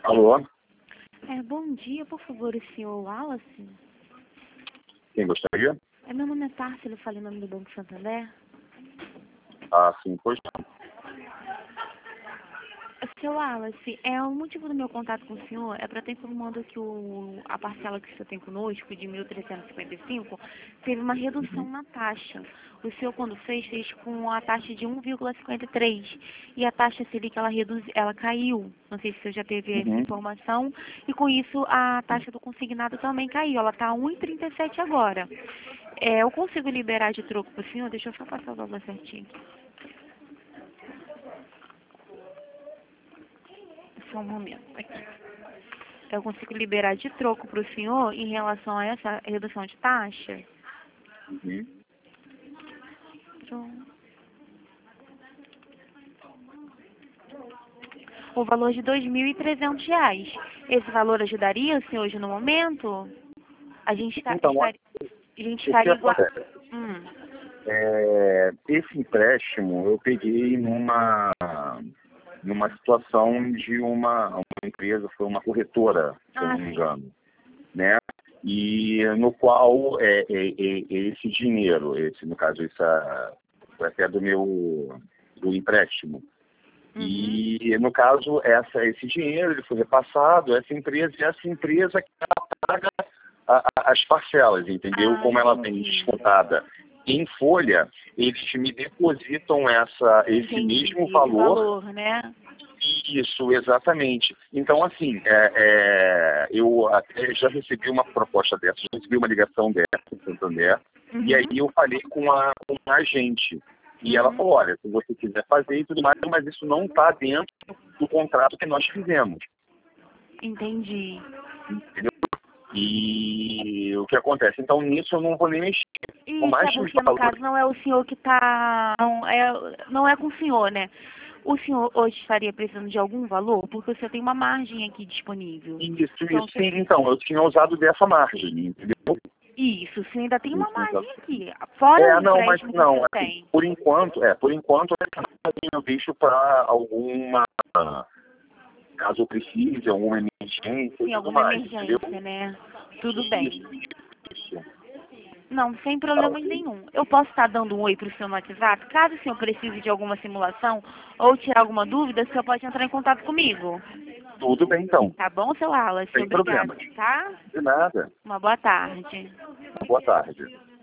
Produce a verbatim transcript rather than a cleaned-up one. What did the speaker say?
Alô? É, bom dia, por favor, o senhor Wallace? Quem gostaria? É, meu nome é Társila, eu falei em nome do Banco Santander. Ah, sim, pois não. Seu Wallace, é, o motivo do meu contato com o senhor é para estar informando que o, a parcela que o senhor tem conosco, de mil trezentos e cinquenta e cinco, teve uma redução Uhum. na taxa. O senhor, quando fez, fez com a taxa de um vírgula cinquenta e três. E a taxa Selic, ela, reduz, ela caiu. Não sei se o senhor já teve essa Uhum. informação. E com isso, a taxa do consignado também caiu. Ela está a um vírgula trinta e sete agora. É, eu consigo liberar de troco para o senhor? Deixa eu só passar o valor certinho. Só um momento, aqui. Eu consigo liberar de troco para o senhor em relação a essa redução de taxa? Uhum. Então, o valor de dois mil e trezentos reais. Esse valor ajudaria o senhor hoje no momento? A gente tá, Então, estaria, a gente o que estaria igual... acontece? Hum, É, esse empréstimo eu peguei numa, numa situação de uma, uma empresa, foi uma corretora, se eu ah, não me sim. engano, né? E no qual é, é, é, é esse dinheiro, esse, no caso, essa, foi até do meu do empréstimo. Uhum. E, no caso, essa, esse dinheiro ele foi repassado a essa empresa, e essa empresa que ela paga a, a, as parcelas, entendeu? Ah, Como ela vem entendi. descontada em folha, eles me depositam essa, esse Entendi. mesmo Esse valor. valor, né? Isso, exatamente. Então, assim, é, é, eu até já recebi uma proposta dessa, já recebi uma ligação dessa em Santander, Uhum. e aí eu falei com a, com a agente. E Uhum. ela falou, olha, se você quiser fazer e tudo mais, mas isso não está dentro do contrato que nós fizemos. Entendi. Entendeu? E o que acontece? Então, nisso eu não vou nem mexer. Por Isso mais é que os porque, no valores... caso, não é o senhor que está... Não é, não é com o senhor, né? O senhor hoje estaria precisando de algum valor? Porque o senhor tem uma margem aqui disponível. Isso, Então, isso, se- sim. Então, eu tinha usado dessa margem, entendeu? Isso, o senhor ainda tem uma Isso, margem exato. aqui. Fora É, o não, mas empréstimo que o não, senhor assim, tem. por enquanto, é, por enquanto eu deixo para alguma, caso eu precise, alguma emergência e Sim, tudo alguma mais, entendeu? emergência, né? Tudo Isso, bem. isso. Não, sem Tá problemas ok? nenhum. Eu posso estar dando um oi para o senhor no WhatsApp? Caso o senhor precise de alguma simulação ou tirar alguma dúvida, o senhor pode entrar em contato comigo. Tudo bem então, Tá bom, seu Wallace? sem Obrigada, problemas. tá? De nada. Uma boa tarde. Boa tarde.